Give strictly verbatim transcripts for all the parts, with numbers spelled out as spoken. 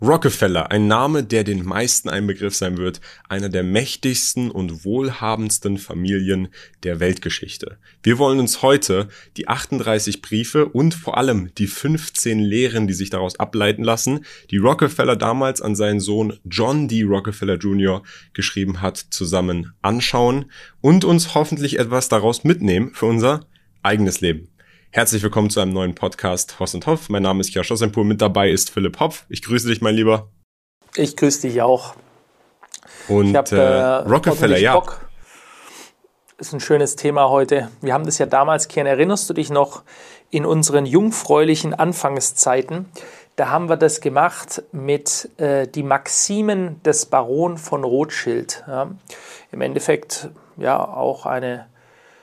Rockefeller, ein Name, der den meisten ein Begriff sein wird, einer der mächtigsten und wohlhabendsten Familien der Weltgeschichte. Wir wollen uns heute die achtunddreißig Briefe und vor allem die fünfzehn Lehren, die sich daraus ableiten lassen, die Rockefeller damals an seinen Sohn John D. Rockefeller Junior geschrieben hat, zusammen anschauen und uns hoffentlich etwas daraus mitnehmen für unser eigenes Leben. Herzlich willkommen zu einem neuen Podcast Hoss und Hoff. Mein Name ist Kira Schossenpohl, mit dabei ist Philipp Hopf. Ich grüße dich, mein Lieber. Ich grüße dich auch. Und ich hab, äh, äh, Rockefeller, ja. Bock. Ist ein schönes Thema heute. Wir haben das ja damals, Kian, erinnerst du dich noch, in unseren jungfräulichen Anfangszeiten, da haben wir das gemacht mit äh, die Maximen des Baron von Rothschild. Ja. Im Endeffekt ja auch eine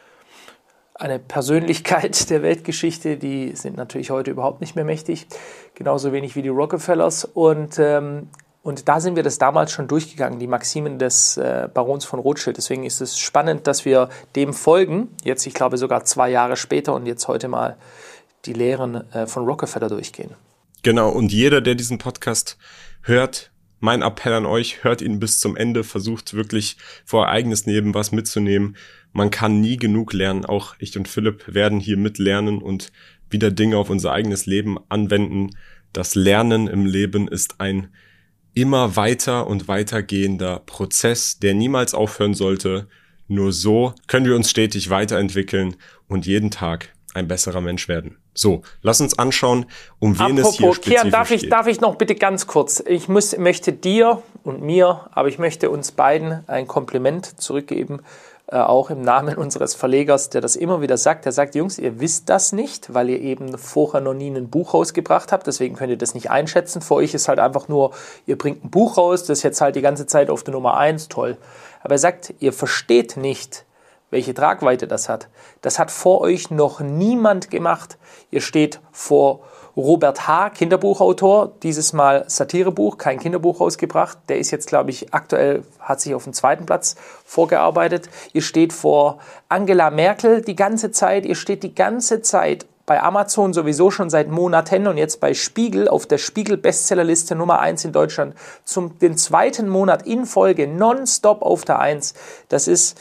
Eine Persönlichkeit der Weltgeschichte, die sind natürlich heute überhaupt nicht mehr mächtig, genauso wenig wie die Rockefellers. Und, ähm, und da sind wir das damals schon durchgegangen, die Maximen des äh, Barons von Rothschild. Deswegen ist es spannend, dass wir dem folgen, jetzt ich glaube sogar zwei Jahre später und jetzt heute mal die Lehren äh, von Rockefeller durchgehen. Genau, und jeder, der diesen Podcast hört, mein Appell an euch, hört ihn bis zum Ende, versucht wirklich vor euer eigenes Leben was mitzunehmen. Man kann nie genug lernen, auch ich und Philipp werden hier mitlernen und wieder Dinge auf unser eigenes Leben anwenden. Das Lernen im Leben ist ein immer weiter und weitergehender Prozess, der niemals aufhören sollte. Nur so können wir uns stetig weiterentwickeln und jeden Tag ein besserer Mensch werden. So, lass uns anschauen, um wen Apropos, es hier spezifisch Kian, darf ich, geht. Darf ich noch bitte ganz kurz, ich muss, möchte dir und mir, aber ich möchte uns beiden ein Kompliment zurückgeben, äh, auch im Namen unseres Verlegers, der das immer wieder sagt. Der sagt, Jungs, ihr wisst das nicht, weil ihr eben vorher noch nie ein Buch rausgebracht habt, deswegen könnt ihr das nicht einschätzen. Für euch ist halt einfach nur, ihr bringt ein Buch raus, das ist jetzt halt die ganze Zeit auf der Nummer eins, toll. Aber er sagt, ihr versteht nicht, welche Tragweite das hat. Das hat vor euch noch niemand gemacht. Ihr steht vor Robert H., Kinderbuchautor, dieses Mal Satirebuch, kein Kinderbuch rausgebracht. Der ist jetzt, glaube ich, aktuell, hat sich auf den zweiten Platz vorgearbeitet. Ihr steht vor Angela Merkel die ganze Zeit. Ihr steht die ganze Zeit bei Amazon sowieso schon seit Monaten und jetzt bei Spiegel auf der Spiegel-Bestsellerliste Nummer eins in Deutschland zum den zweiten Monat in Folge nonstop auf der eins. Das ist...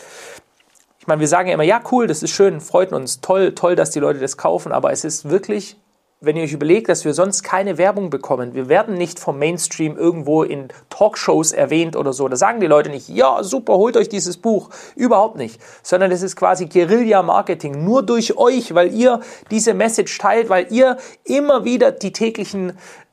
Ich meine, wir sagen ja immer, ja cool, das ist schön, freut uns, toll, toll, dass die Leute das kaufen, aber es ist wirklich, wenn ihr euch überlegt, dass wir sonst keine Werbung bekommen, wir werden nicht vom Mainstream irgendwo in Talkshows erwähnt oder so, da sagen die Leute nicht, ja super, holt euch dieses Buch, überhaupt nicht, sondern es ist quasi Guerilla-Marketing, nur durch euch, weil ihr diese Message teilt, weil ihr immer wieder die täglichen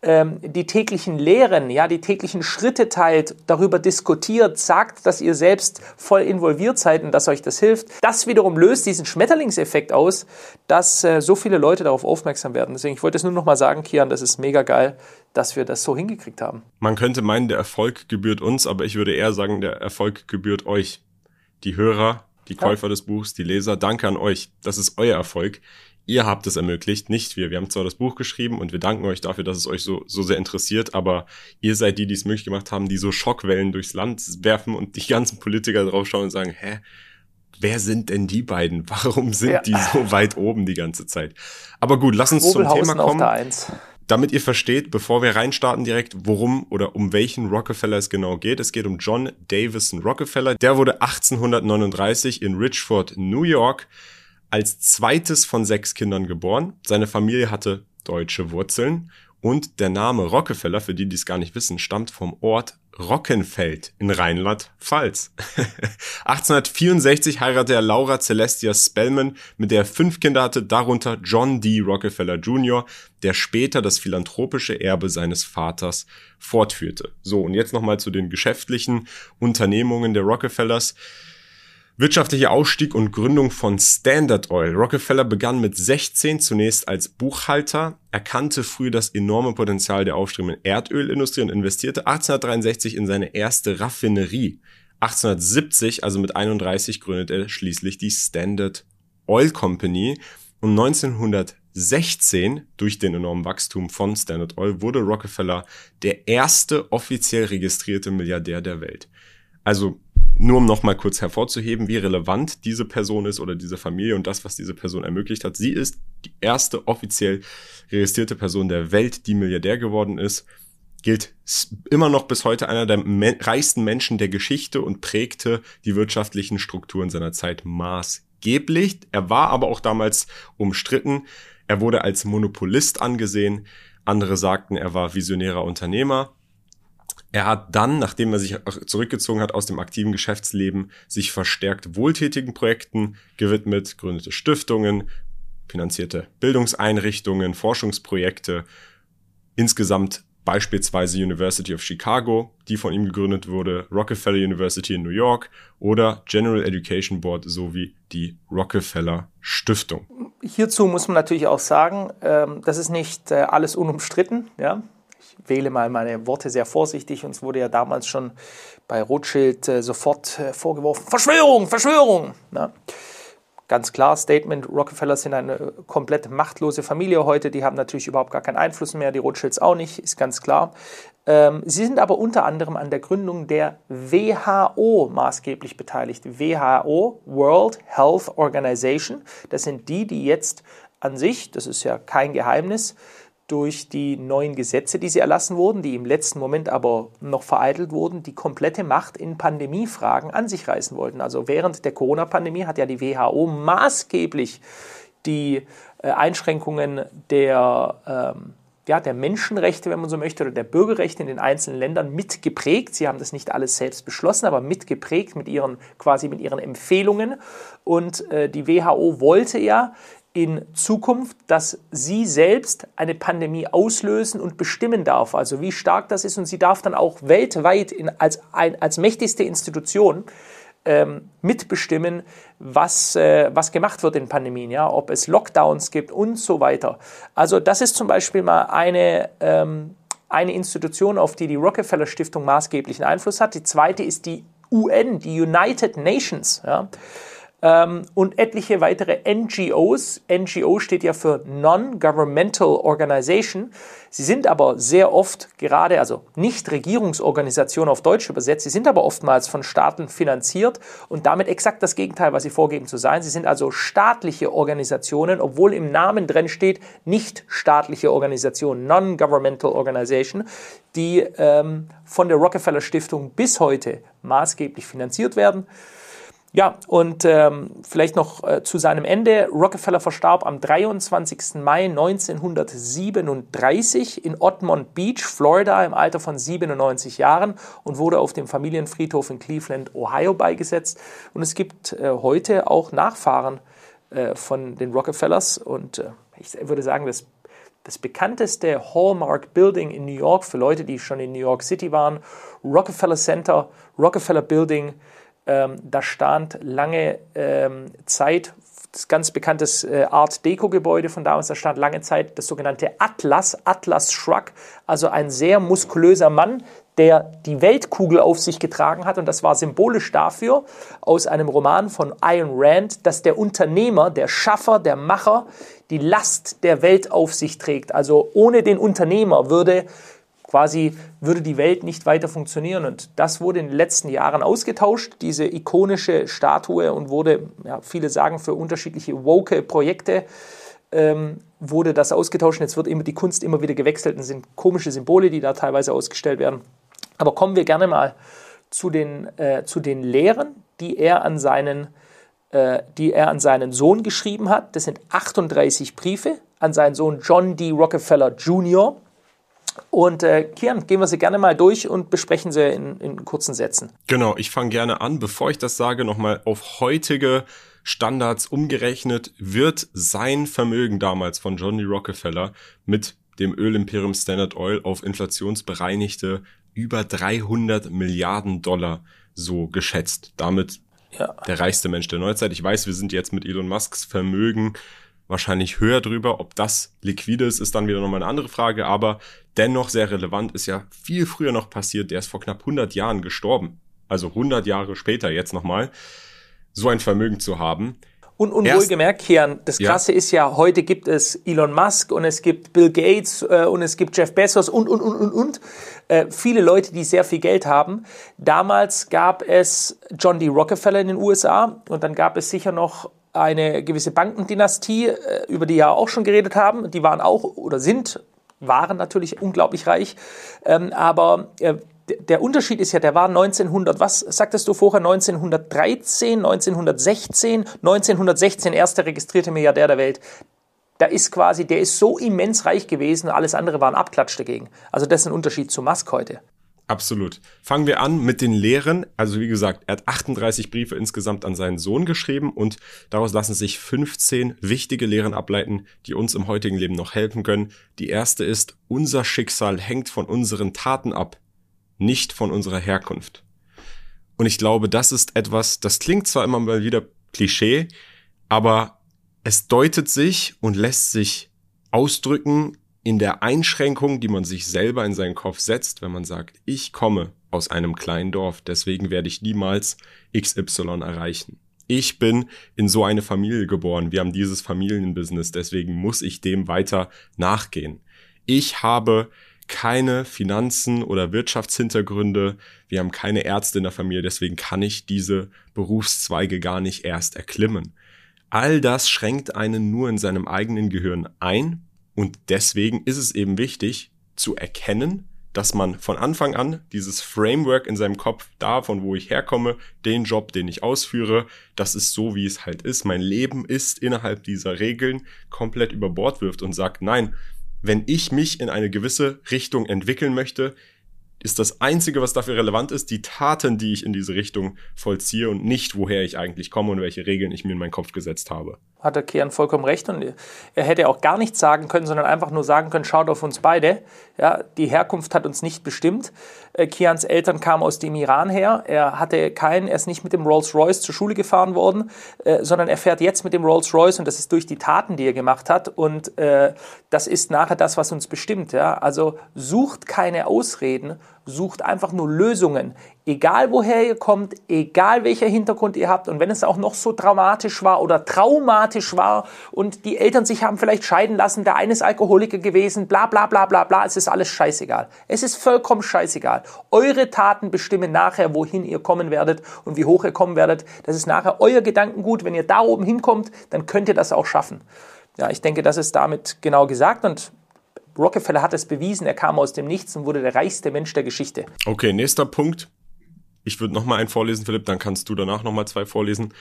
die täglichen Lehren, ja, die täglichen Schritte teilt, darüber diskutiert, sagt, dass ihr selbst voll involviert seid und dass euch das hilft. Das wiederum löst diesen Schmetterlingseffekt aus, dass äh, so viele Leute darauf aufmerksam werden. Deswegen, ich wollte es nur noch mal sagen, Kian, das ist mega geil, dass wir das so hingekriegt haben. Man könnte meinen, der Erfolg gebührt uns, aber ich würde eher sagen, der Erfolg gebührt euch. Die Hörer, die Käufer ja. des Buchs, die Leser, danke an euch. Das ist euer Erfolg. Ihr habt es ermöglicht, nicht wir. Wir haben zwar das Buch geschrieben und wir danken euch dafür, dass es euch so so sehr interessiert, aber ihr seid die, die es möglich gemacht haben, die so Schockwellen durchs Land werfen und die ganzen Politiker drauf schauen und sagen, hä, wer sind denn die beiden? Warum sind ja. die so weit oben die ganze Zeit? Aber gut, lass uns zum Thema kommen, damit ihr versteht, bevor wir reinstarten direkt, worum oder um welchen Rockefeller es genau geht. Es geht um John Davison Rockefeller. Der wurde achtzehnhundertneununddreißig in Richford, New York, als zweites von sechs Kindern geboren. Seine Familie hatte deutsche Wurzeln und der Name Rockefeller, für die, die es gar nicht wissen, stammt vom Ort Rockenfeld in Rheinland-Pfalz. achtzehnhundertvierundsechzig heiratete er Laura Celestia Spellman, mit der er fünf Kinder hatte, darunter John D. Rockefeller Junior, der später das philanthropische Erbe seines Vaters fortführte. So, und jetzt nochmal zu den geschäftlichen Unternehmungen der Rockefellers. Wirtschaftlicher Ausstieg und Gründung von Standard Oil. Rockefeller begann mit sechzehn zunächst als Buchhalter, erkannte früh das enorme Potenzial der aufstrebenden Erdölindustrie und investierte achtzehnhundertdreiundsechzig in seine erste Raffinerie. achtzehnhundertsiebzig, also mit einunddreißig, gründete er schließlich die Standard Oil Company und neunzehnhundertsechzehn, durch den enormen Wachstum von Standard Oil, wurde Rockefeller der erste offiziell registrierte Milliardär der Welt. Also nur um nochmal kurz hervorzuheben, wie relevant diese Person ist oder diese Familie und das, was diese Person ermöglicht hat. Sie ist die erste offiziell registrierte Person der Welt, die Milliardär geworden ist. gilt immer noch bis heute einer der me- reichsten Menschen der Geschichte und prägte die wirtschaftlichen Strukturen seiner Zeit maßgeblich. Er war aber auch damals umstritten. Er wurde als Monopolist angesehen. Andere sagten, er war visionärer Unternehmer. Er hat dann, nachdem er sich zurückgezogen hat aus dem aktiven Geschäftsleben, sich verstärkt wohltätigen Projekten gewidmet, gründete Stiftungen, finanzierte Bildungseinrichtungen, Forschungsprojekte, insgesamt beispielsweise University of Chicago, die von ihm gegründet wurde, Rockefeller University in New York oder General Education Board sowie die Rockefeller Stiftung. Hierzu muss man natürlich auch sagen, ähm, das ist nicht äh, alles unumstritten, ja. Ich wähle mal meine Worte sehr vorsichtig. Uns wurde ja damals schon bei Rothschild äh, sofort äh, vorgeworfen, Verschwörung, Verschwörung. Na? Ganz klar, Statement, Rockefeller sind eine komplett machtlose Familie heute. Die haben natürlich überhaupt gar keinen Einfluss mehr, die Rothschilds auch nicht, ist ganz klar. Ähm, sie sind aber unter anderem an der Gründung der W H O maßgeblich beteiligt. W H O, World Health Organization, das sind die, die jetzt an sich, das ist ja kein Geheimnis, durch die neuen Gesetze, die sie erlassen wurden, die im letzten Moment aber noch vereitelt wurden, die komplette Macht in Pandemiefragen an sich reißen wollten. Also während der Corona-Pandemie hat ja die W H O maßgeblich die äh, Einschränkungen der, ähm, ja, der Menschenrechte, wenn man so möchte, oder der Bürgerrechte in den einzelnen Ländern mitgeprägt. Sie haben das nicht alles selbst beschlossen, aber mitgeprägt mit ihren, quasi mit ihren Empfehlungen. Und äh, die W H O wollte ja in Zukunft, dass sie selbst eine Pandemie auslösen und bestimmen darf, also wie stark das ist, und sie darf dann auch weltweit in, als, ein, als mächtigste Institution ähm, mitbestimmen, was, äh, was gemacht wird in Pandemien, ja, ob es Lockdowns gibt und so weiter. Also das ist zum Beispiel mal eine, ähm, eine Institution, auf die die Rockefeller Stiftung maßgeblichen Einfluss hat. Die zweite ist die U N, die United Nations, ja. Und etliche weitere N G Os. N G O steht ja für Non-Governmental Organization. Sie sind aber sehr oft gerade, also Nichtregierungsorganisationen auf Deutsch übersetzt, sie sind aber oftmals von Staaten finanziert und damit exakt das Gegenteil, was sie vorgeben zu sein. Sie sind also staatliche Organisationen, obwohl im Namen drin steht, nicht staatliche Organisationen, Non-Governmental Organization, die ähm, von der Rockefeller Stiftung bis heute maßgeblich finanziert werden. Ja, und ähm, vielleicht noch äh, zu seinem Ende. Rockefeller verstarb am dreiundzwanzigsten Mai neunzehnhundertsiebenunddreißig in Otmont Beach, Florida, im Alter von siebenundneunzig Jahren und wurde auf dem Familienfriedhof in Cleveland, Ohio, beigesetzt. Und es gibt äh, heute auch Nachfahren äh, von den Rockefellers. Und äh, ich würde sagen, das, das bekannteste Hallmark Building in New York, für Leute, die schon in New York City waren, Rockefeller Center, Rockefeller Building. Ähm, da stand lange ähm, Zeit, das ganz bekanntes äh, Art-Deco-Gebäude von damals, da stand lange Zeit das sogenannte Atlas, Atlas Shrug, also ein sehr muskulöser Mann, der die Weltkugel auf sich getragen hat, und das war symbolisch dafür, aus einem Roman von Ayn Rand, dass der Unternehmer, der Schaffer, der Macher die Last der Welt auf sich trägt. Also ohne den Unternehmer würde Quasi würde die Welt nicht weiter funktionieren, und das wurde in den letzten Jahren ausgetauscht, diese ikonische Statue, und wurde, ja, viele sagen, für unterschiedliche woke Projekte ähm, wurde das ausgetauscht. Jetzt wird immer die Kunst immer wieder gewechselt und sind komische Symbole, die da teilweise ausgestellt werden. Aber kommen wir gerne mal zu den, äh, zu den Lehren, die er an seinen, äh, die er an seinen Sohn geschrieben hat. Das sind achtunddreißig Briefe an seinen Sohn John D. Rockefeller Junior Und äh, Kian, gehen wir sie gerne mal durch und besprechen sie in, in kurzen Sätzen. Genau, ich fange gerne an. Bevor ich das sage, nochmal auf heutige Standards umgerechnet, wird sein Vermögen damals von John D. Rockefeller mit dem Ölimperium Standard Oil auf inflationsbereinigte über dreihundert Milliarden Dollar so geschätzt. Damit ja. Der reichste Mensch der Neuzeit. Ich weiß, wir sind jetzt mit Elon Musks Vermögen wahrscheinlich höher drüber. Ob das liquide ist, ist dann wieder nochmal eine andere Frage, aber dennoch sehr relevant, ist ja viel früher noch passiert. Der ist vor knapp hundert Jahren gestorben, also hundert Jahre später jetzt nochmal, so ein Vermögen zu haben. Und, und wohlgemerkt, Kian, das Krasse ja. ist ja, heute gibt es Elon Musk und es gibt Bill Gates äh, und es gibt Jeff Bezos und, und, und, und, und. Äh, viele Leute, die sehr viel Geld haben. Damals gab es John D. Rockefeller in den U S A und dann gab es sicher noch eine gewisse Bankendynastie, über die wir auch schon geredet haben. Die waren auch oder sind waren natürlich unglaublich reich, ähm, aber äh, der Unterschied ist ja, der war neunzehnhundert, was sagtest du vorher, neunzehnhundertdreizehn, neunzehnhundertsechzehn, neunzehnhundertsechzehn erster registrierte Milliardär der Welt. Da ist quasi, der ist so immens reich gewesen, alles andere war ein Abklatsch dagegen. Also das ist ein Unterschied zu Musk heute. Absolut. Fangen wir an mit den Lehren. Also wie gesagt, er hat achtunddreißig Briefe insgesamt an seinen Sohn geschrieben und daraus lassen sich fünfzehn wichtige Lehren ableiten, die uns im heutigen Leben noch helfen können. Die erste ist, unser Schicksal hängt von unseren Taten ab, nicht von unserer Herkunft. Und ich glaube, das ist etwas, das klingt zwar immer mal wieder Klischee, aber es deutet sich und lässt sich ausdrücken in der Einschränkung, die man sich selber in seinen Kopf setzt, wenn man sagt, ich komme aus einem kleinen Dorf, deswegen werde ich niemals X Y erreichen. Ich bin in so eine Familie geboren, wir haben dieses Familienbusiness, deswegen muss ich dem weiter nachgehen. Ich habe keine Finanzen oder Wirtschaftshintergründe, wir haben keine Ärzte in der Familie, deswegen kann ich diese Berufszweige gar nicht erst erklimmen. All das schränkt einen nur in seinem eigenen Gehirn ein und deswegen ist es eben wichtig zu erkennen, dass man von Anfang an dieses Framework in seinem Kopf, da von wo ich herkomme, den Job, den ich ausführe, das ist so, wie es halt ist, mein Leben ist innerhalb dieser Regeln, komplett über Bord wirft und sagt, nein, wenn ich mich in eine gewisse Richtung entwickeln möchte, ist das Einzige, was dafür relevant ist, die Taten, die ich in diese Richtung vollziehe und nicht, woher ich eigentlich komme und welche Regeln ich mir in meinen Kopf gesetzt habe. Hat der Kian vollkommen recht und er hätte auch gar nichts sagen können, sondern einfach nur sagen können, schaut auf uns beide. Ja, die Herkunft hat uns nicht bestimmt. Äh, Kians Eltern kamen aus dem Iran her. Er hatte keinen, er ist nicht mit dem Rolls-Royce zur Schule gefahren worden, äh, sondern er fährt jetzt mit dem Rolls-Royce und das ist durch die Taten, die er gemacht hat und äh, das ist nachher das, was uns bestimmt. Ja? Also sucht keine Ausreden, sucht einfach nur Lösungen. Egal woher ihr kommt, egal welcher Hintergrund ihr habt und wenn es auch noch so dramatisch war oder traumatisch war und die Eltern sich haben vielleicht scheiden lassen, der eine ist Alkoholiker gewesen, bla bla bla bla bla, es ist alles scheißegal. Es ist vollkommen scheißegal. Eure Taten bestimmen nachher, wohin ihr kommen werdet und wie hoch ihr kommen werdet. Das ist nachher euer Gedankengut. Wenn ihr da oben hinkommt, dann könnt ihr das auch schaffen. Ja, ich denke, das ist damit genau gesagt und Rockefeller hat es bewiesen, er kam aus dem Nichts und wurde der reichste Mensch der Geschichte. Okay, nächster Punkt. Ich würde nochmal einen vorlesen, Philipp, dann kannst du danach nochmal zwei vorlesen.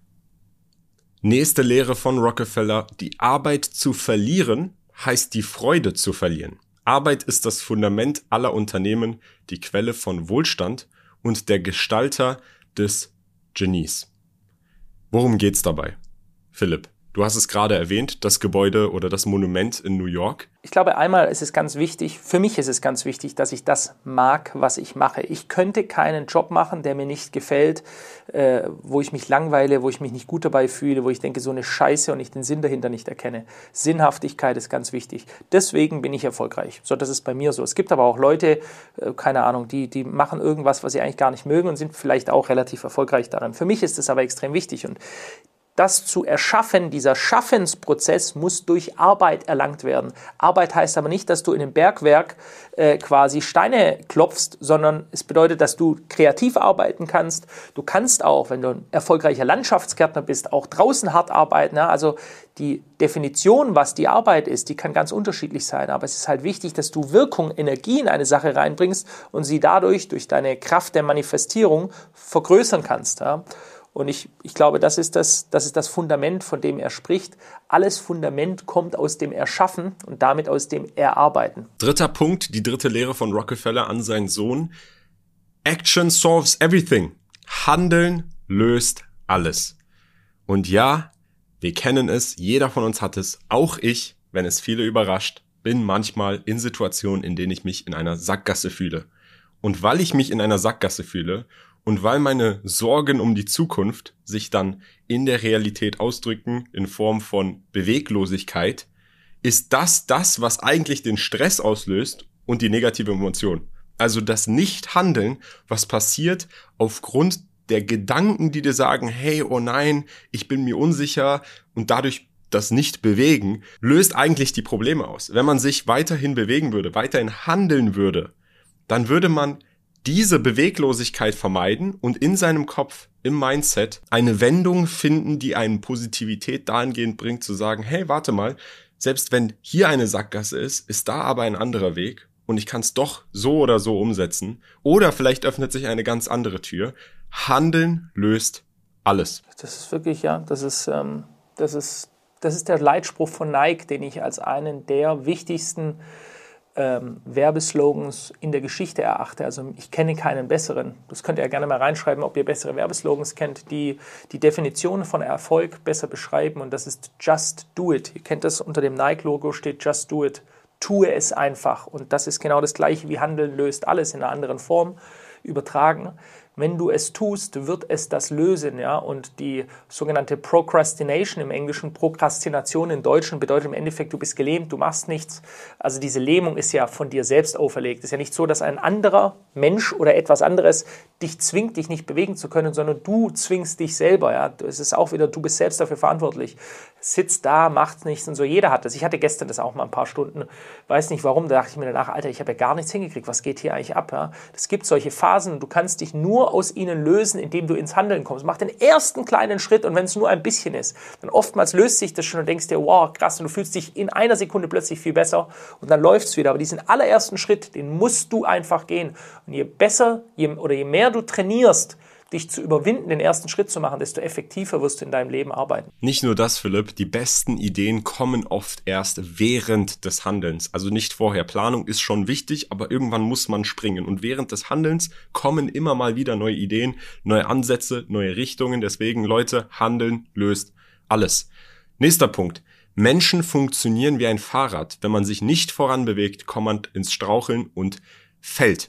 Nächste Lehre von Rockefeller. Die Arbeit zu verlieren heißt die Freude zu verlieren. Arbeit ist das Fundament aller Unternehmen, die Quelle von Wohlstand und der Gestalter des Genies. Worum geht's dabei, Philipp? Du hast es gerade erwähnt, das Gebäude oder das Monument in New York. Ich glaube, einmal ist es ganz wichtig, für mich ist es ganz wichtig, dass ich das mag, was ich mache. Ich könnte keinen Job machen, der mir nicht gefällt, äh, wo ich mich langweile, wo ich mich nicht gut dabei fühle, wo ich denke, so eine Scheiße und ich den Sinn dahinter nicht erkenne. Sinnhaftigkeit ist ganz wichtig. Deswegen bin ich erfolgreich. So, das ist bei mir so. Es gibt aber auch Leute, äh, keine Ahnung, die, die machen irgendwas, was sie eigentlich gar nicht mögen und sind vielleicht auch relativ erfolgreich daran. Für mich ist es aber extrem wichtig und das zu erschaffen, dieser Schaffensprozess muss durch Arbeit erlangt werden. Arbeit heißt aber nicht, dass du in einem Bergwerk äh, quasi Steine klopfst, sondern es bedeutet, dass du kreativ arbeiten kannst. Du kannst auch, wenn du ein erfolgreicher Landschaftsgärtner bist, auch draußen hart arbeiten. Ja? Also die Definition, was die Arbeit ist, die kann ganz unterschiedlich sein. Aber es ist halt wichtig, dass du Wirkung, Energie in eine Sache reinbringst und sie dadurch, durch deine Kraft der Manifestierung, vergrößern kannst. Ja? Und ich, ich glaube, das ist das, das ist das Fundament, von dem er spricht. Alles Fundament kommt aus dem Erschaffen und damit aus dem Erarbeiten. Dritter Punkt, die dritte Lehre von Rockefeller an seinen Sohn. Action solves everything. Handeln löst alles. Und ja, wir kennen es, jeder von uns hat es, auch ich, wenn es viele überrascht, bin manchmal in Situationen, in denen ich mich in einer Sackgasse fühle. Und weil ich mich in einer Sackgasse fühle und weil meine Sorgen um die Zukunft sich dann in der Realität ausdrücken in Form von Beweglosigkeit, ist das das, was eigentlich den Stress auslöst und die negative Emotion. Also das Nichthandeln, was passiert aufgrund der Gedanken, die dir sagen, hey, oh nein, ich bin mir unsicher und dadurch das Nicht-Bewegen, löst eigentlich die Probleme aus. Wenn man sich weiterhin bewegen würde, weiterhin handeln würde, dann würde man diese Beweglosigkeit vermeiden und in seinem Kopf, im Mindset, eine Wendung finden, die einen Positivität dahingehend bringt, zu sagen, hey, warte mal, selbst wenn hier eine Sackgasse ist, ist da aber ein anderer Weg und ich kann es doch so oder so umsetzen. Oder vielleicht öffnet sich eine ganz andere Tür. Handeln löst alles. Das ist wirklich, ja, das ist, ähm, das ist, das ist der Leitspruch von Nike, den ich als einen der wichtigsten Ähm, Werbeslogans in der Geschichte erachte. Also ich kenne keinen besseren. Das könnt ihr ja gerne mal reinschreiben, ob ihr bessere Werbeslogans kennt, die die Definition von Erfolg besser beschreiben. Und das ist Just Do It. Ihr kennt das, unter dem Nike-Logo steht Just Do It. Tue es einfach. Und das ist genau das Gleiche wie Handeln löst alles in einer anderen Form übertragen. Wenn du es tust, wird es das lösen, ja. Und die sogenannte Procrastination im Englischen, Prokrastination im Deutschen, bedeutet im Endeffekt, du bist gelähmt, du machst nichts. Also diese Lähmung ist ja von dir selbst auferlegt. Es ist ja nicht so, dass ein anderer Mensch oder etwas anderes dich zwingt, dich nicht bewegen zu können, sondern du zwingst dich selber, ja. Es ist auch wieder, du bist selbst dafür verantwortlich. Sitzt da, macht nichts und so. Jeder hat das. Ich hatte gestern das auch mal ein paar Stunden. Weiß nicht warum. Da dachte ich mir danach, Alter, ich habe ja gar nichts hingekriegt. Was geht hier eigentlich ab? Ja? Es gibt solche Phasen. Du kannst dich nur aus ihnen lösen, indem du ins Handeln kommst. Mach den ersten kleinen Schritt und wenn es nur ein bisschen ist, dann oftmals löst sich das schon und denkst dir, wow, krass, und du fühlst dich in einer Sekunde plötzlich viel besser und dann läuft es wieder. Aber diesen allerersten Schritt, den musst du einfach gehen. Und je besser je, oder je mehr du trainierst, dich zu überwinden, den ersten Schritt zu machen, desto effektiver wirst du in deinem Leben arbeiten. Nicht nur das, Philipp, die besten Ideen kommen oft erst während des Handelns, also nicht vorher. Planung ist schon wichtig, aber irgendwann muss man springen. Und während des Handelns kommen immer mal wieder neue Ideen, neue Ansätze, neue Richtungen. Deswegen, Leute, Handeln löst alles. Nächster Punkt. Menschen funktionieren wie ein Fahrrad. Wenn man sich nicht voranbewegt, kommt man ins Straucheln und fällt.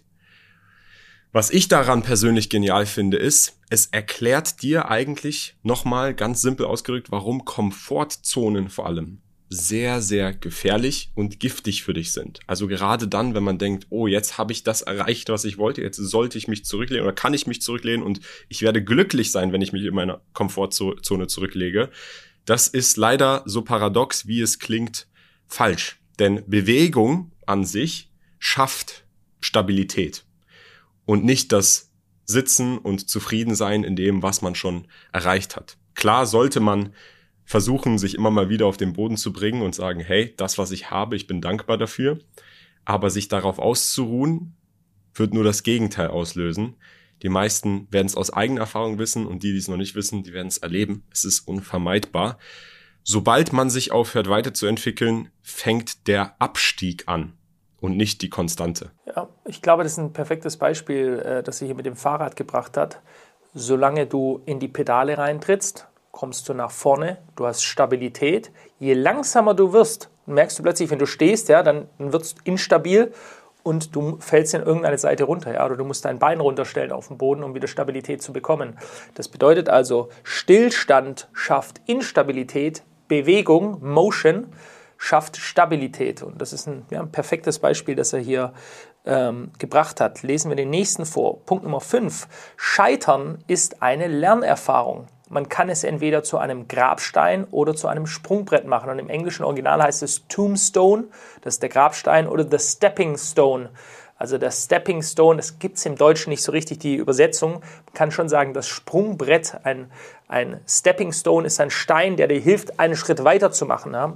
Was ich daran persönlich genial finde, ist, es erklärt dir eigentlich nochmal ganz simpel ausgedrückt, warum Komfortzonen vor allem sehr, sehr gefährlich und giftig für dich sind. Also gerade dann, wenn man denkt, oh, jetzt habe ich das erreicht, was ich wollte, jetzt sollte ich mich zurücklehnen oder kann ich mich zurücklehnen und ich werde glücklich sein, wenn ich mich in meiner Komfortzone zurücklege. Das ist leider so paradox, wie es klingt, falsch. Denn Bewegung an sich schafft Stabilität. Und nicht das Sitzen und Zufriedensein in dem, was man schon erreicht hat. Klar sollte man versuchen, sich immer mal wieder auf den Boden zu bringen und sagen, hey, das, was ich habe, ich bin dankbar dafür. Aber sich darauf auszuruhen, wird nur das Gegenteil auslösen. Die meisten werden es aus eigener Erfahrung wissen und die, die es noch nicht wissen, die werden es erleben. Es ist unvermeidbar. Sobald man sich aufhört weiterzuentwickeln, fängt der Abstieg an. Und nicht die Konstante. Ja, ich glaube, das ist ein perfektes Beispiel, das sie hier mit dem Fahrrad gebracht hat. Solange du in die Pedale reintrittst, kommst du nach vorne, du hast Stabilität. Je langsamer du wirst, merkst du plötzlich, wenn du stehst, ja, dann wird es instabil und du fällst in irgendeine Seite runter. Ja, oder du musst dein Bein runterstellen auf den Boden, um wieder Stabilität zu bekommen. Das bedeutet also, Stillstand schafft Instabilität, Bewegung, Motion, schafft Stabilität. Und das ist ein, ja, ein perfektes Beispiel, das er hier ähm, gebracht hat. Lesen wir den nächsten vor. Punkt Nummer fünf. Scheitern ist eine Lernerfahrung. Man kann es entweder zu einem Grabstein oder zu einem Sprungbrett machen. Und im englischen Original heißt es Tombstone, das ist der Grabstein, oder the Stepping Stone. Also der Stepping Stone, das gibt es im Deutschen nicht so richtig, die Übersetzung. Man kann schon sagen, das Sprungbrett, ein, ein Stepping Stone ist ein Stein, der dir hilft, einen Schritt weiter zu machen. Ja?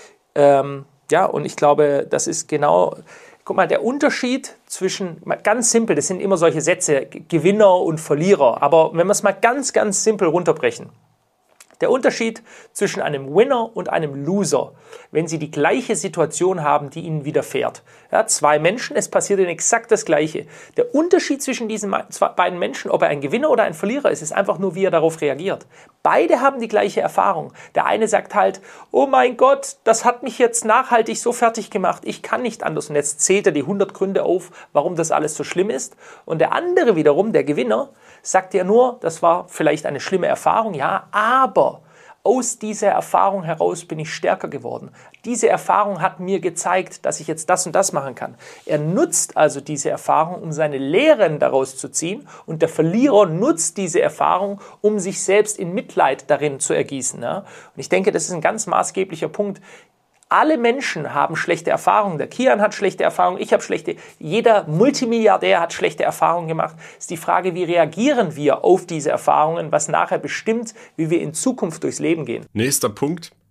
Ähm, ja, und ich glaube, das ist genau, guck mal, der Unterschied zwischen, ganz simpel, das sind immer solche Sätze, Gewinner und Verlierer, aber wenn wir es mal ganz, ganz simpel runterbrechen, der Unterschied zwischen einem Winner und einem Loser, wenn sie die gleiche Situation haben, die ihnen widerfährt. Ja, zwei Menschen, es passiert ihnen exakt das Gleiche. Der Unterschied zwischen diesen zwei, beiden Menschen, ob er ein Gewinner oder ein Verlierer ist, ist einfach nur, wie er darauf reagiert. Beide haben die gleiche Erfahrung. Der eine sagt halt, oh mein Gott, das hat mich jetzt nachhaltig so fertig gemacht, ich kann nicht anders. Und jetzt zählt er die hundert Gründe auf, warum das alles so schlimm ist. Und der andere wiederum, der Gewinner, sagt ja nur, das war vielleicht eine schlimme Erfahrung, ja, aber aus dieser Erfahrung heraus bin ich stärker geworden. Diese Erfahrung hat mir gezeigt, dass ich jetzt das und das machen kann. Er nutzt also diese Erfahrung, um seine Lehren daraus zu ziehen, und der Verlierer nutzt diese Erfahrung, um sich selbst in Mitleid darin zu ergießen. Ja? Und ich denke, das ist ein ganz maßgeblicher Punkt. Alle Menschen haben schlechte Erfahrungen. Der Kian hat schlechte Erfahrungen, ich habe schlechte, jeder Multimilliardär hat schlechte Erfahrungen gemacht. Es ist die Frage, wie reagieren wir auf diese Erfahrungen, was nachher bestimmt, wie wir in Zukunft durchs Leben gehen. Nächster Punkt.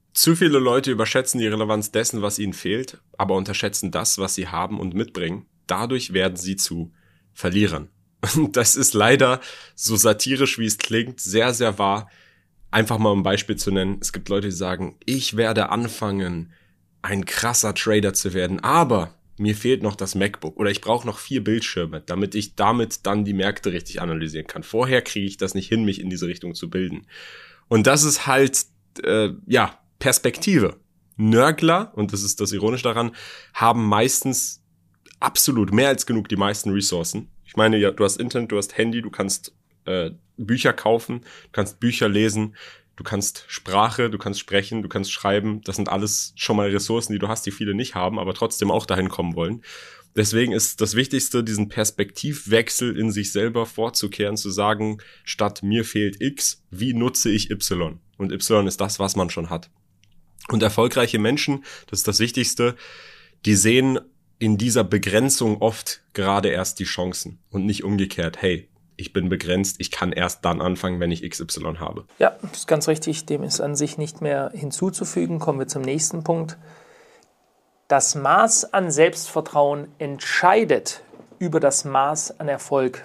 Zu viele Leute überschätzen die Relevanz dessen, was ihnen fehlt, aber unterschätzen das, was sie haben und mitbringen. Dadurch werden sie zu Verlierern. Und das ist leider, so satirisch wie es klingt, sehr, sehr wahr. Einfach mal um ein Beispiel zu nennen. Es gibt Leute, die sagen, ich werde anfangen, ein krasser Trader zu werden, aber mir fehlt noch das MacBook oder ich brauche noch vier Bildschirme, damit ich damit dann die Märkte richtig analysieren kann. Vorher kriege ich das nicht hin, mich in diese Richtung zu bilden. Und das ist halt, äh, ja, Perspektive. Nörgler, und das ist das Ironische daran, haben meistens absolut mehr als genug die meisten Ressourcen. Ich meine, ja, du hast Internet, du hast Handy, du kannst äh, Bücher kaufen, du kannst Bücher lesen, du kannst Sprache, du kannst sprechen, du kannst schreiben. Das sind alles schon mal Ressourcen, die du hast, die viele nicht haben, aber trotzdem auch dahin kommen wollen. Deswegen ist das Wichtigste, diesen Perspektivwechsel in sich selber vorzukehren, zu sagen, statt mir fehlt X, wie nutze ich Y? Und Y ist das, was man schon hat. Und erfolgreiche Menschen, das ist das Wichtigste, die sehen in dieser Begrenzung oft gerade erst die Chancen und nicht umgekehrt, hey, ich bin begrenzt, ich kann erst dann anfangen, wenn ich X Y habe. Ja, das ist ganz richtig, dem ist an sich nicht mehr hinzuzufügen. Kommen wir zum nächsten Punkt. Das Maß an Selbstvertrauen entscheidet über das Maß an Erfolg.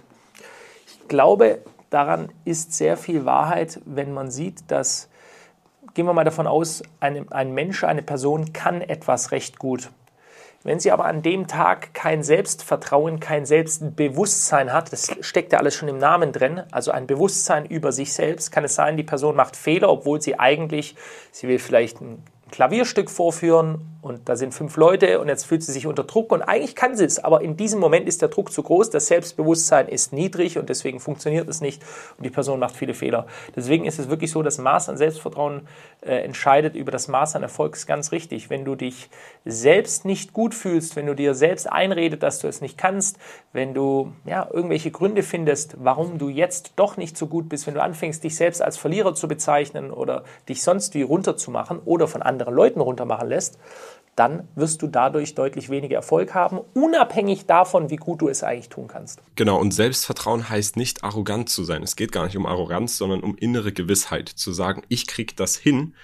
Ich glaube, daran ist sehr viel Wahrheit, wenn man sieht, dass, gehen wir mal davon aus, ein, ein Mensch, eine Person kann etwas recht gut. Wenn sie aber an dem Tag kein Selbstvertrauen, kein Selbstbewusstsein hat, das steckt ja alles schon im Namen drin, also ein Bewusstsein über sich selbst, kann es sein, die Person macht Fehler, obwohl sie eigentlich, sie will vielleicht ein Klavierstück vorführen und da sind fünf Leute und jetzt fühlt sie sich unter Druck und eigentlich kann sie es, aber in diesem Moment ist der Druck zu groß, das Selbstbewusstsein ist niedrig und deswegen funktioniert es nicht und die Person macht viele Fehler. Deswegen ist es wirklich so, das Maß an Selbstvertrauen äh, entscheidet über das Maß an Erfolg, ist ganz richtig. Wenn du dich selbst nicht gut fühlst, wenn du dir selbst einredest, dass du es nicht kannst, wenn du ja, irgendwelche Gründe findest, warum du jetzt doch nicht so gut bist, wenn du anfängst, dich selbst als Verlierer zu bezeichnen oder dich sonst wie runterzumachen oder von anderen Leuten runtermachen lässt, dann wirst du dadurch deutlich weniger Erfolg haben, unabhängig davon, wie gut du es eigentlich tun kannst. Genau, und Selbstvertrauen heißt nicht, arrogant zu sein. Es geht gar nicht um Arroganz, sondern um innere Gewissheit. Zu sagen, ich krieg das hin,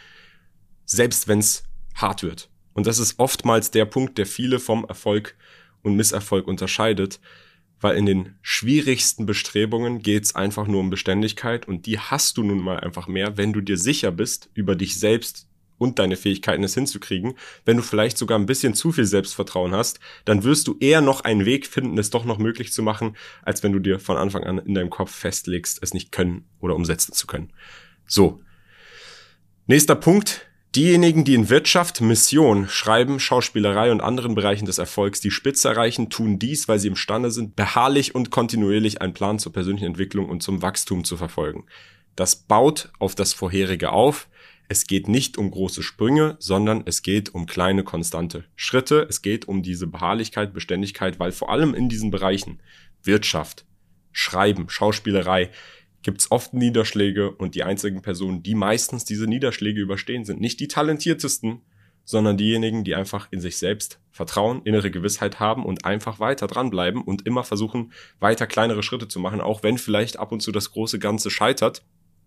selbst wenn es hart wird. Und das ist oftmals der Punkt, der viele vom Erfolg und Misserfolg unterscheidet, weil in den schwierigsten Bestrebungen geht es einfach nur um Beständigkeit und die hast du nun mal einfach mehr, wenn du dir sicher bist über dich selbst und deine Fähigkeiten, es hinzukriegen. Wenn du vielleicht sogar ein bisschen zu viel Selbstvertrauen hast, dann wirst du eher noch einen Weg finden, es doch noch möglich zu machen, als wenn du dir von Anfang an in deinem Kopf festlegst, es nicht können oder umsetzen zu können. So. Nächster Punkt. Diejenigen, die in Wirtschaft, Mission, Schreiben, Schauspielerei und anderen Bereichen des Erfolgs die Spitze erreichen, tun dies, weil sie imstande sind, beharrlich und kontinuierlich einen Plan zur persönlichen Entwicklung und zum Wachstum zu verfolgen. Das baut auf das Vorherige auf. Es geht nicht um große Sprünge, sondern es geht um kleine, konstante Schritte. Es geht um diese Beharrlichkeit, Beständigkeit, weil vor allem in diesen Bereichen Wirtschaft, Schreiben, Schauspielerei gibt's oft Niederschläge und die einzigen Personen, die meistens diese Niederschläge überstehen, sind nicht die talentiertesten, sondern diejenigen, die einfach in sich selbst vertrauen, innere Gewissheit haben und einfach weiter dranbleiben und immer versuchen, weiter kleinere Schritte zu machen, auch wenn vielleicht ab und zu das große Ganze scheitert.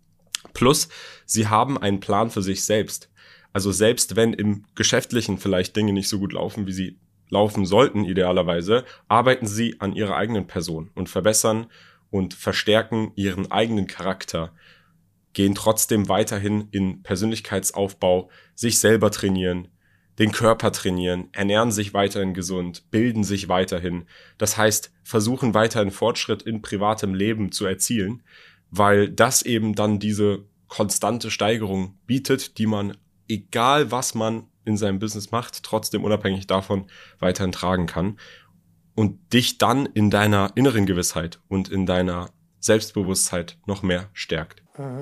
Plus, sie haben einen Plan für sich selbst. Also selbst wenn im Geschäftlichen vielleicht Dinge nicht so gut laufen, wie sie laufen sollten, idealerweise, arbeiten sie an ihrer eigenen Person und verbessern und verstärken ihren eigenen Charakter, gehen trotzdem weiterhin in Persönlichkeitsaufbau, sich selber trainieren, den Körper trainieren, ernähren sich weiterhin gesund, bilden sich weiterhin. Das heißt, versuchen weiterhin Fortschritt in privatem Leben zu erzielen, weil das eben dann diese konstante Steigerung bietet, die man, egal was man in seinem Business macht, trotzdem unabhängig davon weiterhin tragen kann und dich dann in deiner inneren Gewissheit und in deiner Selbstbewusstheit noch mehr stärkt.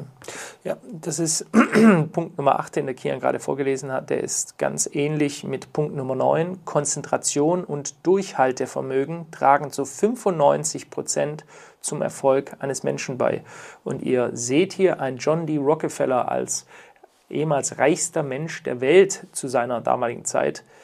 Ja, das ist Punkt Nummer acht, den der Kian gerade vorgelesen hat. Der ist ganz ähnlich mit Punkt Nummer neun. Konzentration und Durchhaltevermögen tragen zu fünfundneunzig Prozent zum Erfolg eines Menschen bei. Und ihr seht hier einen John D. Rockefeller als ehemals reichster Mensch der Welt zu seiner damaligen Zeit.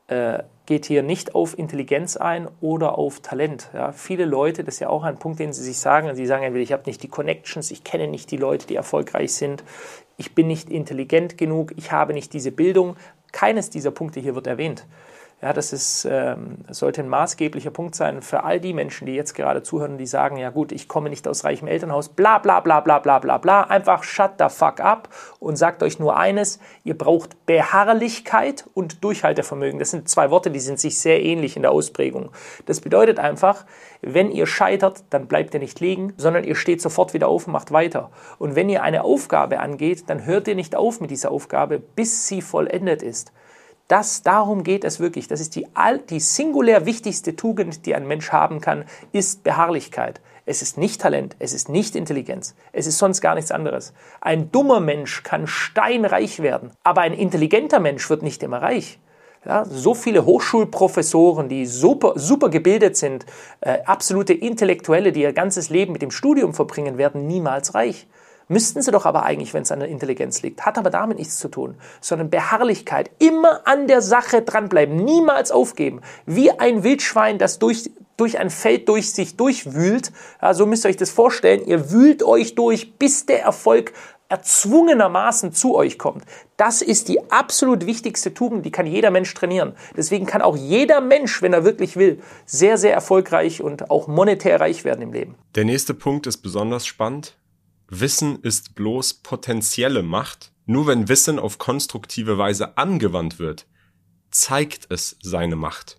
äh, geht hier nicht auf Intelligenz ein oder auf Talent. Ja, viele Leute, das ist ja auch ein Punkt, den sie sich sagen, sie sagen entweder, ich habe nicht die Connections, ich kenne nicht die Leute, die erfolgreich sind, ich bin nicht intelligent genug, ich habe nicht diese Bildung. Keines dieser Punkte hier wird erwähnt. Ja, das ist, ähm, sollte ein maßgeblicher Punkt sein für all die Menschen, die jetzt gerade zuhören, die sagen, ja gut, ich komme nicht aus reichem Elternhaus, bla bla bla bla bla bla bla. Einfach shut the fuck up und sagt euch nur eines, ihr braucht Beharrlichkeit und Durchhaltevermögen. Das sind zwei Worte, die sind sich sehr ähnlich in der Ausprägung. Das bedeutet einfach, wenn ihr scheitert, dann bleibt ihr nicht liegen, sondern ihr steht sofort wieder auf und macht weiter. Und wenn ihr eine Aufgabe angeht, dann hört ihr nicht auf mit dieser Aufgabe, bis sie vollendet ist. Das, darum geht es wirklich. Das ist die, die singulär wichtigste Tugend, die ein Mensch haben kann, ist Beharrlichkeit. Es ist nicht Talent, es ist nicht Intelligenz, es ist sonst gar nichts anderes. Ein dummer Mensch kann steinreich werden, aber ein intelligenter Mensch wird nicht immer reich. Ja, so viele Hochschulprofessoren, die super, super gebildet sind, äh, absolute Intellektuelle, die ihr ganzes Leben mit dem Studium verbringen, werden niemals reich. Müssten sie doch aber eigentlich, wenn es an der Intelligenz liegt. Hat aber damit nichts zu tun, sondern Beharrlichkeit. Immer an der Sache dranbleiben, niemals aufgeben. Wie ein Wildschwein, das durch, durch ein Feld durch sich durchwühlt. Ja, so müsst ihr euch das vorstellen. Ihr wühlt euch durch, bis der Erfolg erzwungenermaßen zu euch kommt. Das ist die absolut wichtigste Tugend, die kann jeder Mensch trainieren. Deswegen kann auch jeder Mensch, wenn er wirklich will, sehr, sehr erfolgreich und auch monetär reich werden im Leben. Der nächste Punkt ist besonders spannend. Wissen ist bloß potenzielle Macht. Nur wenn Wissen auf konstruktive Weise angewandt wird, zeigt es seine Macht.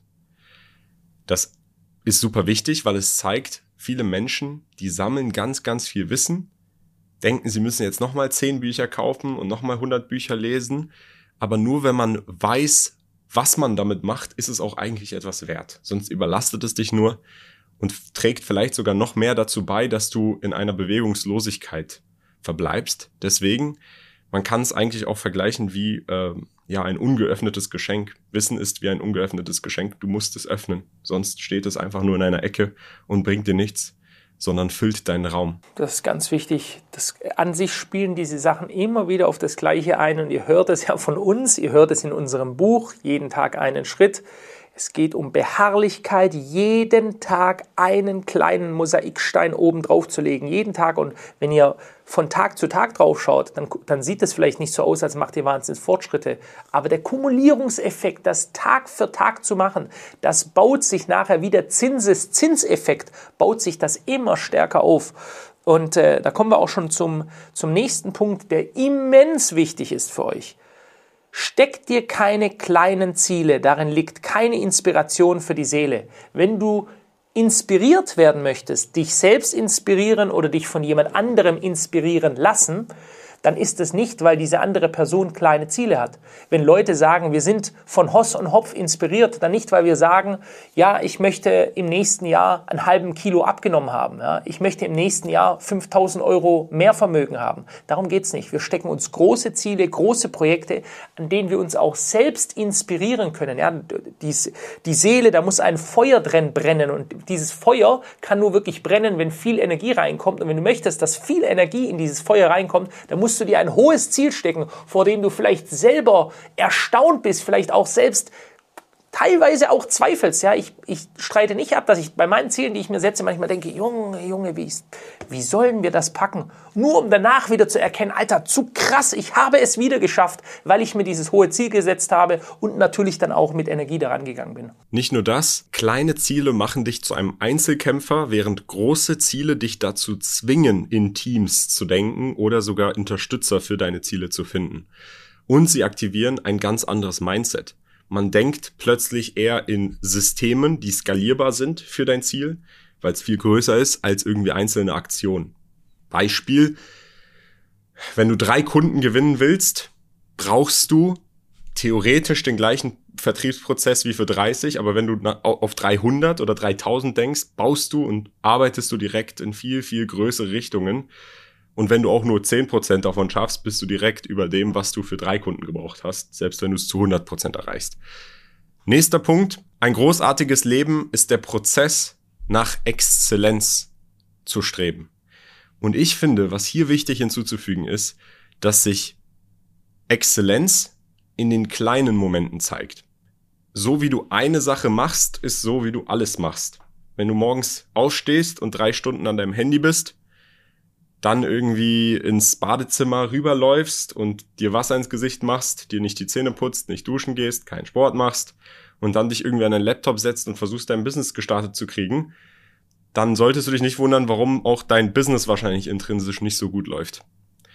Das ist super wichtig, weil es zeigt, viele Menschen, die sammeln ganz, ganz viel Wissen, denken, sie müssen jetzt nochmal zehn Bücher kaufen und nochmal hundert Bücher lesen. Aber nur wenn man weiß, was man damit macht, ist es auch eigentlich etwas wert. Sonst überlastet es dich nur und trägt vielleicht sogar noch mehr dazu bei, dass du in einer Bewegungslosigkeit verbleibst. Deswegen, man kann es eigentlich auch vergleichen wie äh, ja ein ungeöffnetes Geschenk. Wissen ist wie ein ungeöffnetes Geschenk. Du musst es öffnen, sonst steht es einfach nur in einer Ecke und bringt dir nichts, sondern füllt deinen Raum. Das ist ganz wichtig. Das, an sich spielen diese Sachen immer wieder auf das Gleiche ein und ihr hört es ja von uns, ihr hört es in unserem Buch, jeden Tag einen Schritt. Es geht um Beharrlichkeit, jeden Tag einen kleinen Mosaikstein oben drauf zu legen, jeden Tag. Und wenn ihr von Tag zu Tag drauf schaut, dann, dann sieht es vielleicht nicht so aus, als macht ihr wahnsinnig Fortschritte. Aber der Kumulierungseffekt, das Tag für Tag zu machen, das baut sich nachher wie der Zinseszinseffekt, baut sich das immer stärker auf. Und äh, da kommen wir auch schon zum, zum nächsten Punkt, der immens wichtig ist für euch. Steck dir keine kleinen Ziele, darin liegt keine Inspiration für die Seele. Wenn du inspiriert werden möchtest, dich selbst inspirieren oder dich von jemand anderem inspirieren lassen, dann ist es nicht, weil diese andere Person kleine Ziele hat. Wenn Leute sagen, wir sind von Hoss und Hopf inspiriert, dann nicht, weil wir sagen, ja, ich möchte im nächsten Jahr einen halben Kilo abgenommen haben. Ja, ich möchte im nächsten Jahr fünftausend Euro mehr Vermögen haben. Darum geht's nicht. Wir stecken uns große Ziele, große Projekte, an denen wir uns auch selbst inspirieren können. Ja, die, die Seele, da muss ein Feuer drin brennen und dieses Feuer kann nur wirklich brennen, wenn viel Energie reinkommt. Und wenn du möchtest, dass viel Energie in dieses Feuer reinkommt, dann musst du dir ein hohes Ziel stecken, vor dem du vielleicht selber erstaunt bist, vielleicht auch selbst teilweise auch zweifelst. Ja, ich, ich streite nicht ab, dass ich bei meinen Zielen, die ich mir setze, manchmal denke, Junge, Junge, wie, wie sollen wir das packen? Nur um danach wieder zu erkennen, Alter, zu krass, ich habe es wieder geschafft, weil ich mir dieses hohe Ziel gesetzt habe und natürlich dann auch mit Energie daran gegangen bin. Nicht nur das, kleine Ziele machen dich zu einem Einzelkämpfer, während große Ziele dich dazu zwingen, in Teams zu denken oder sogar Unterstützer für deine Ziele zu finden. Und sie aktivieren ein ganz anderes Mindset. Man denkt plötzlich eher in Systemen, die skalierbar sind für dein Ziel, weil es viel größer ist als irgendwie einzelne Aktionen. Beispiel, wenn du drei Kunden gewinnen willst, brauchst du theoretisch den gleichen Vertriebsprozess wie für dreißig, aber wenn du auf dreihundert oder dreitausend denkst, baust du und arbeitest du direkt in viel, viel größere Richtungen. Und wenn du auch nur zehn Prozent davon schaffst, bist du direkt über dem, was du für drei Kunden gebraucht hast, selbst wenn du es zu hundert Prozent erreichst. Nächster Punkt. Ein großartiges Leben ist der Prozess, nach Exzellenz zu streben. Und ich finde, was hier wichtig hinzuzufügen ist, dass sich Exzellenz in den kleinen Momenten zeigt. so wie du eine Sache machst, ist so, wie du alles machst. Wenn du morgens aufstehst und drei Stunden an deinem Handy bist, dann irgendwie ins Badezimmer rüberläufst und dir Wasser ins Gesicht machst, dir nicht die Zähne putzt, nicht duschen gehst, keinen Sport machst und dann dich irgendwie an deinen Laptop setzt und versuchst, dein Business gestartet zu kriegen, dann solltest du dich nicht wundern, warum auch dein Business wahrscheinlich intrinsisch nicht so gut läuft.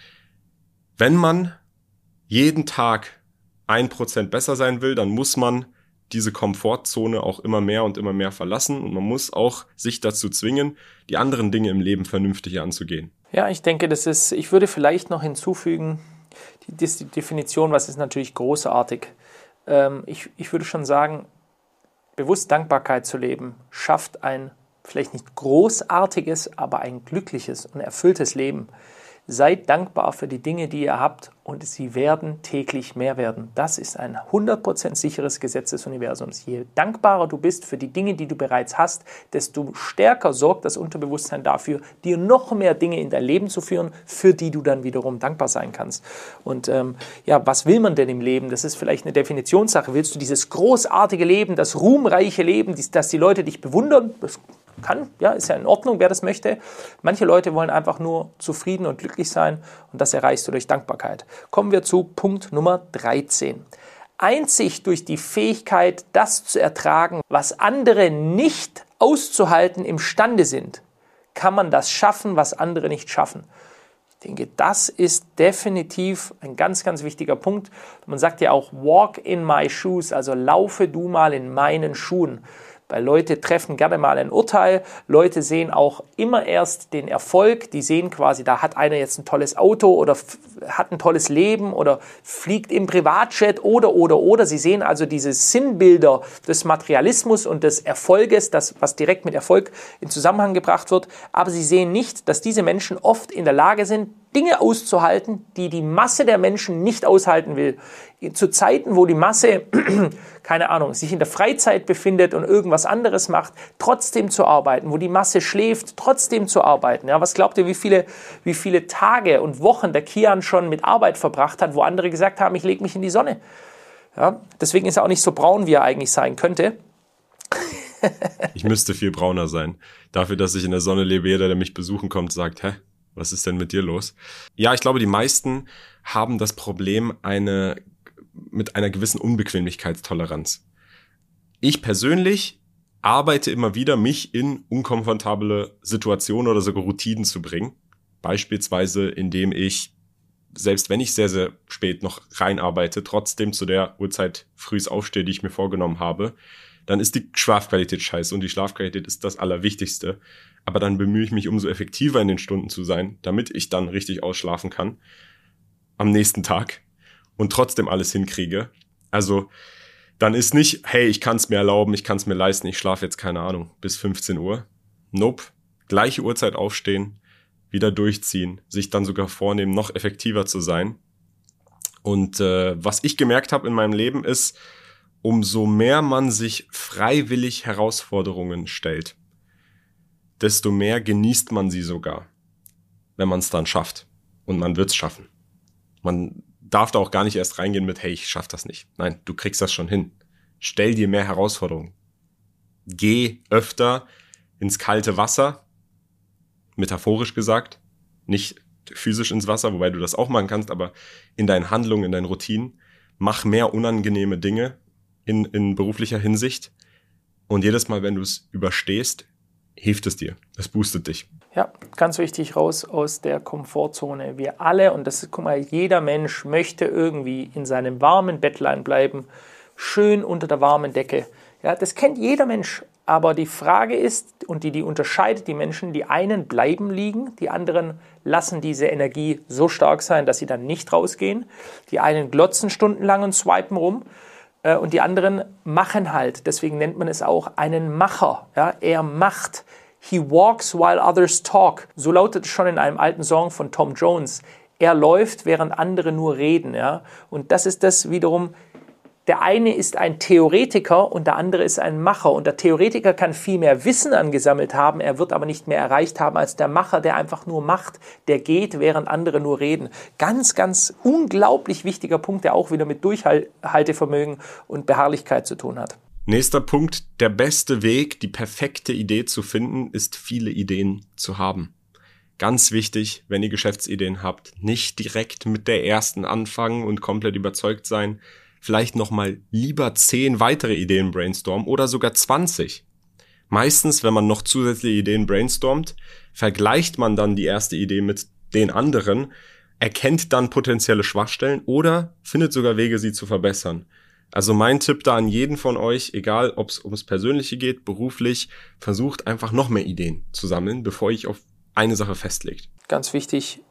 Wenn man jeden Tag ein Prozent besser sein will, dann muss man diese Komfortzone auch immer mehr und immer mehr verlassen und man muss auch sich dazu zwingen, die anderen Dinge im Leben vernünftig anzugehen. Ja, ich denke, das ist, ich würde vielleicht noch hinzufügen, die, die Definition, was ist natürlich großartig. Ähm, ich, ich würde schon sagen, bewusst Dankbarkeit zu leben, schafft ein vielleicht nicht großartiges, aber ein glückliches und erfülltes Leben. Seid dankbar für die Dinge, die ihr habt und sie werden täglich mehr werden. Das ist ein hundert Prozent sicheres Gesetz des Universums. Je dankbarer du bist für die Dinge, die du bereits hast, desto stärker sorgt das Unterbewusstsein dafür, dir noch mehr Dinge in dein Leben zu führen, für die du dann wiederum dankbar sein kannst. Und ähm, ja, was will man denn im Leben? Das ist vielleicht eine Definitionssache. Willst du dieses großartige Leben, das ruhmreiche Leben, dass die Leute dich bewundern? Das kann, ja, ist ja in Ordnung, wer das möchte. Manche Leute wollen einfach nur zufrieden und glücklich sein und das erreichst du durch Dankbarkeit. Kommen wir zu Punkt Nummer dreizehn. Einzig durch die Fähigkeit, das zu ertragen, was andere nicht auszuhalten imstande sind, kann man das schaffen, was andere nicht schaffen. Ich denke, das ist definitiv ein ganz, ganz wichtiger Punkt. Man sagt ja auch, walk in my shoes, also laufe du mal in meinen Schuhen. Weil Leute treffen gerne mal ein Urteil, Leute sehen auch immer erst den Erfolg, die sehen quasi, da hat einer jetzt ein tolles Auto oder f- hat ein tolles Leben oder fliegt im Privatjet oder, oder, oder. Sie sehen also diese Sinnbilder des Materialismus und des Erfolges, das, was direkt mit Erfolg in Zusammenhang gebracht wird, aber sie sehen nicht, dass diese Menschen oft in der Lage sind, Dinge auszuhalten, die die Masse der Menschen nicht aushalten will. Zu Zeiten, wo die Masse, keine Ahnung, sich in der Freizeit befindet und irgendwas anderes macht, trotzdem zu arbeiten, wo die Masse schläft, trotzdem zu arbeiten. Ja, was glaubt ihr, wie viele, wie viele Tage und Wochen der Kian schon mit Arbeit verbracht hat, wo andere gesagt haben, ich lege mich in die Sonne. Ja, deswegen ist er auch nicht so braun, wie er eigentlich sein könnte. Ich müsste viel brauner sein. Dafür, dass ich in der Sonne lebe, jeder, der mich besuchen kommt, sagt, hä? Was ist denn mit dir los? Ja, ich glaube, die meisten haben das Problem eine, mit einer gewissen Unbequemlichkeitstoleranz. Ich persönlich arbeite immer wieder, mich in unkomfortable Situationen oder sogar Routinen zu bringen. Beispielsweise, indem ich, selbst wenn ich sehr, sehr spät noch reinarbeite, trotzdem zu der Uhrzeit frühs aufstehe, die ich mir vorgenommen habe. Dann ist die Schlafqualität scheiße und die Schlafqualität ist das Allerwichtigste. Aber dann bemühe ich mich, umso effektiver in den Stunden zu sein, damit ich dann richtig ausschlafen kann am nächsten Tag und trotzdem alles hinkriege. Also dann ist nicht, hey, ich kann es mir erlauben, ich kann es mir leisten, ich schlafe jetzt, keine Ahnung, bis fünfzehn Uhr. Nope, gleiche Uhrzeit aufstehen, wieder durchziehen, sich dann sogar vornehmen, noch effektiver zu sein. Und äh, was ich gemerkt habe in meinem Leben ist, umso mehr man sich freiwillig Herausforderungen stellt, desto mehr genießt man sie sogar, wenn man es dann schafft. Und man wird es schaffen. Man darf da auch gar nicht erst reingehen mit, hey, ich schaff das nicht. Nein, du kriegst das schon hin. Stell dir mehr Herausforderungen. Geh öfter ins kalte Wasser, metaphorisch gesagt, nicht physisch ins Wasser, wobei du das auch machen kannst, aber in deinen Handlungen, in deinen Routinen. Mach mehr unangenehme Dinge in, in beruflicher Hinsicht. Und jedes Mal, wenn du es überstehst, hilft es dir. Es boostet dich. Ja, ganz wichtig, raus aus der Komfortzone. Wir alle, und das ist, guck mal, jeder Mensch möchte irgendwie in seinem warmen Bettlein bleiben, schön unter der warmen Decke. Ja, das kennt jeder Mensch. Aber die Frage ist, und die, die unterscheidet die Menschen, die einen bleiben liegen, die anderen lassen diese Energie so stark sein, dass sie dann nicht rausgehen. Die einen glotzen stundenlang und swipen rum. Und die anderen machen halt. Deswegen nennt man es auch einen Macher. Ja, er macht. He walks while others talk. So lautet es schon in einem alten Song von Tom Jones. Er läuft, während andere nur reden. Ja? Und das ist das wiederum, der eine ist ein Theoretiker und der andere ist ein Macher. Und der Theoretiker kann viel mehr Wissen angesammelt haben, er wird aber nicht mehr erreicht haben als der Macher, der einfach nur macht, der geht, während andere nur reden. Ganz, ganz unglaublich wichtiger Punkt, der auch wieder mit Durchhaltevermögen und Beharrlichkeit zu tun hat. Nächster Punkt, der beste Weg, die perfekte Idee zu finden, ist, viele Ideen zu haben. Ganz wichtig, wenn ihr Geschäftsideen habt, nicht direkt mit der ersten anfangen und komplett überzeugt sein. Vielleicht nochmal lieber zehn weitere Ideen brainstormen oder sogar zwanzig. Meistens, wenn man noch zusätzliche Ideen brainstormt, vergleicht man dann die erste Idee mit den anderen, erkennt dann potenzielle Schwachstellen oder findet sogar Wege, sie zu verbessern. Also mein Tipp da an jeden von euch, egal ob es ums Persönliche geht, beruflich, versucht einfach noch mehr Ideen zu sammeln, bevor ich auf eine Sache festlegt. Ganz wichtig.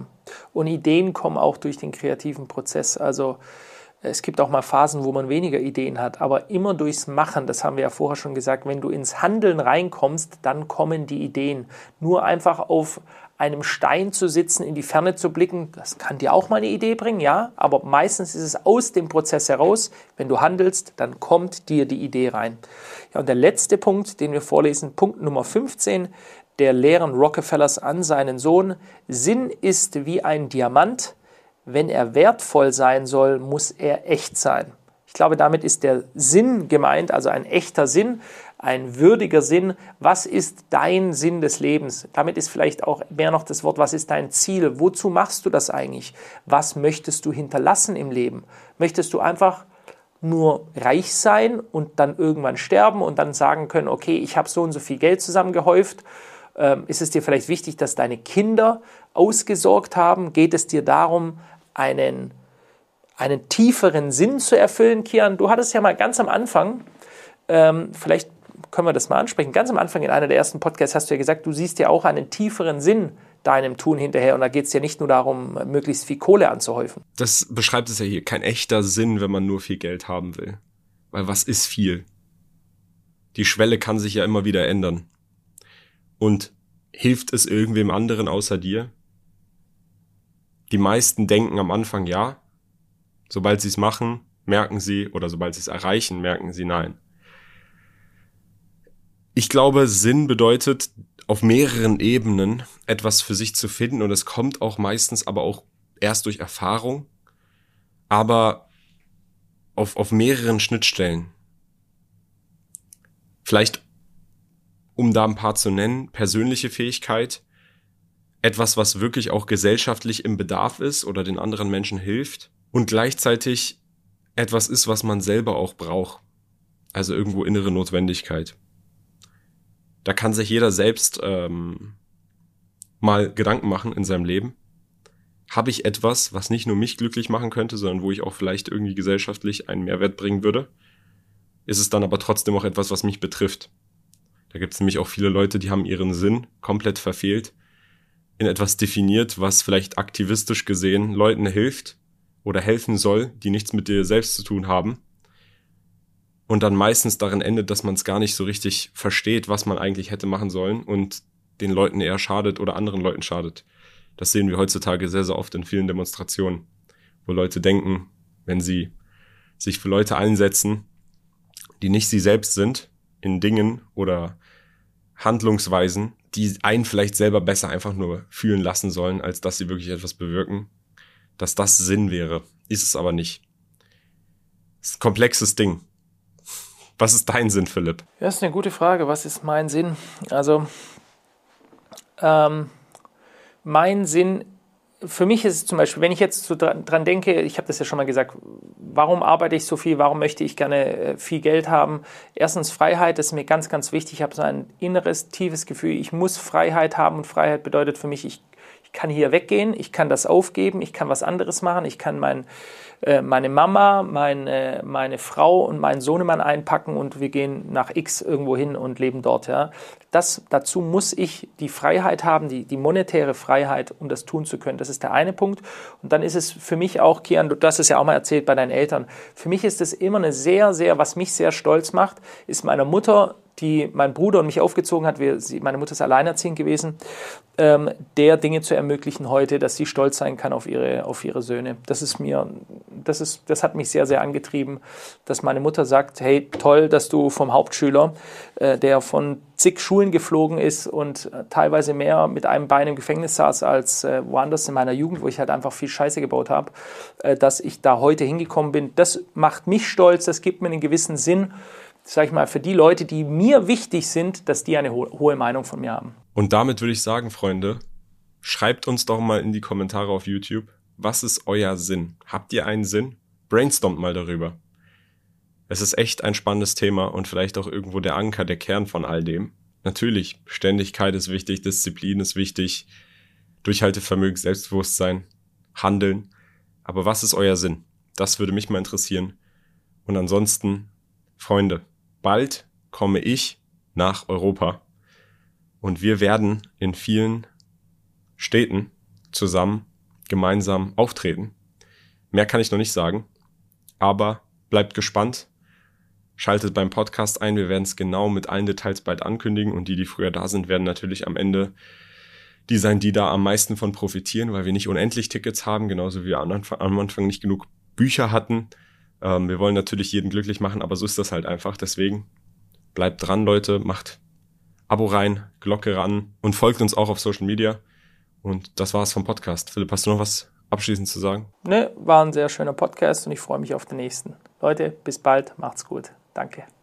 Und Ideen kommen auch durch den kreativen Prozess. Also es gibt auch mal Phasen, wo man weniger Ideen hat, aber immer durchs Machen, das haben wir ja vorher schon gesagt, wenn du ins Handeln reinkommst, dann kommen die Ideen. Nur einfach auf einem Stein zu sitzen, in die Ferne zu blicken, das kann dir auch mal eine Idee bringen, ja, aber meistens ist es aus dem Prozess heraus, wenn du handelst, dann kommt dir die Idee rein. Ja, und der letzte Punkt, den wir vorlesen, Punkt Nummer fünfzehn, der Lehren Rockefellers an seinen Sohn: Sinn ist wie ein Diamant. Wenn er wertvoll sein soll, muss er echt sein. Ich glaube, damit ist der Sinn gemeint, also ein echter Sinn, ein würdiger Sinn. Was ist dein Sinn des Lebens? Damit ist vielleicht auch mehr noch das Wort, was ist dein Ziel? Wozu machst du das eigentlich? Was möchtest du hinterlassen im Leben? Möchtest du einfach nur reich sein und dann irgendwann sterben und dann sagen können, okay, ich habe so und so viel Geld zusammengehäuft? Ähm, ist es dir vielleicht wichtig, dass deine Kinder ausgesorgt haben? Geht es dir darum, einen, einen tieferen Sinn zu erfüllen? Kian, du hattest ja mal ganz am Anfang, ähm, vielleicht können wir das mal ansprechen, ganz am Anfang in einer der ersten Podcasts hast du ja gesagt, du siehst ja auch einen tieferen Sinn deinem Tun hinterher und da geht es ja nicht nur darum, möglichst viel Kohle anzuhäufen. Das beschreibt es ja hier, kein echter Sinn, wenn man nur viel Geld haben will. Weil was ist viel? Die Schwelle kann sich ja immer wieder ändern. Und hilft es irgendwem anderen außer dir? Die meisten denken am Anfang ja. Sobald sie es machen, merken sie, oder sobald sie es erreichen, merken sie nein. Ich glaube, Sinn bedeutet, auf mehreren Ebenen etwas für sich zu finden und es kommt auch meistens aber auch erst durch Erfahrung, aber auf, auf mehreren Schnittstellen. Vielleicht, um da ein paar zu nennen, persönliche Fähigkeit, etwas, was wirklich auch gesellschaftlich im Bedarf ist oder den anderen Menschen hilft und gleichzeitig etwas ist, was man selber auch braucht. Also irgendwo innere Notwendigkeit. Da kann sich jeder selbst ähm, mal Gedanken machen in seinem Leben. Habe ich etwas, was nicht nur mich glücklich machen könnte, sondern wo ich auch vielleicht irgendwie gesellschaftlich einen Mehrwert bringen würde? Ist es dann aber trotzdem auch etwas, was mich betrifft? Da gibt es nämlich auch viele Leute, die haben ihren Sinn komplett verfehlt, in etwas definiert, was vielleicht aktivistisch gesehen Leuten hilft oder helfen soll, die nichts mit dir selbst zu tun haben. Und dann meistens darin endet, dass man es gar nicht so richtig versteht, was man eigentlich hätte machen sollen und den Leuten eher schadet oder anderen Leuten schadet. Das sehen wir heutzutage sehr, sehr oft in vielen Demonstrationen, wo Leute denken, wenn sie sich für Leute einsetzen, die nicht sie selbst sind, in Dingen oder Handlungsweisen, die einen vielleicht selber besser einfach nur fühlen lassen sollen, als dass sie wirklich etwas bewirken, dass das Sinn wäre. Ist es aber nicht. Das ist ein komplexes Ding. Was ist dein Sinn, Philipp? Ja, das ist eine gute Frage. Was ist mein Sinn? Also, ähm, mein Sinn, für mich ist es zum Beispiel, wenn ich jetzt so dran, dran denke, ich habe das ja schon mal gesagt, warum arbeite ich so viel, warum möchte ich gerne äh, viel Geld haben? Erstens Freiheit, das ist mir ganz, ganz wichtig. Ich habe so ein inneres, tiefes Gefühl, ich muss Freiheit haben und Freiheit bedeutet für mich, ich, ich kann hier weggehen, ich kann das aufgeben, ich kann was anderes machen, ich kann mein, äh, meine Mama, meine, meine Frau und meinen Sohnemann einpacken und wir gehen nach X irgendwo hin und leben dort. Ja. Das, dazu muss ich die Freiheit haben, die, die monetäre Freiheit, um das tun zu können. Das ist der eine Punkt. Und dann ist es für mich auch, Kian, du hast es ja auch mal erzählt bei deinen Eltern, für mich ist es immer eine sehr, sehr, was mich sehr stolz macht, ist meiner Mutter, die mein Bruder und mich aufgezogen hat, wir, sie, meine Mutter ist alleinerziehend gewesen, ähm, der Dinge zu ermöglichen heute, dass sie stolz sein kann auf ihre, auf ihre Söhne. Das ist mir, das ist, das hat mich sehr, sehr angetrieben, dass meine Mutter sagt, hey, toll, dass du vom Hauptschüler, äh, der von zig Schulen geflogen ist und äh, teilweise mehr mit einem Bein im Gefängnis saß als äh, woanders in meiner Jugend, wo ich halt einfach viel Scheiße gebaut habe, äh, dass ich da heute hingekommen bin. Das macht mich stolz, das gibt mir einen gewissen Sinn, sag ich mal, für die Leute, die mir wichtig sind, dass die eine ho- hohe Meinung von mir haben. Und damit würde ich sagen, Freunde, schreibt uns doch mal in die Kommentare auf YouTube, was ist euer Sinn? Habt ihr einen Sinn? Brainstormt mal darüber. Es ist echt ein spannendes Thema und vielleicht auch irgendwo der Anker, der Kern von all dem. Natürlich, Beständigkeit ist wichtig, Disziplin ist wichtig, Durchhaltevermögen, Selbstbewusstsein, Handeln. Aber was ist euer Sinn? Das würde mich mal interessieren. Und ansonsten, Freunde, bald komme ich nach Europa und wir werden in vielen Städten zusammen, gemeinsam auftreten. Mehr kann ich noch nicht sagen, aber bleibt gespannt, schaltet beim Podcast ein, wir werden es genau mit allen Details bald ankündigen und die, die früher da sind, werden natürlich am Ende die sein, die da am meisten von profitieren, weil wir nicht unendlich Tickets haben, genauso wie wir am Anfang nicht genug Bücher hatten. Ähm, wir wollen natürlich jeden glücklich machen, aber so ist das halt einfach. Deswegen bleibt dran, Leute, macht Abo rein, Glocke ran und folgt uns auch auf Social Media. Und das war's vom Podcast. Philipp, hast du noch was abschließend zu sagen? Ne, war ein sehr schöner Podcast und ich freue mich auf den nächsten. Leute, bis bald, macht's gut. Danke.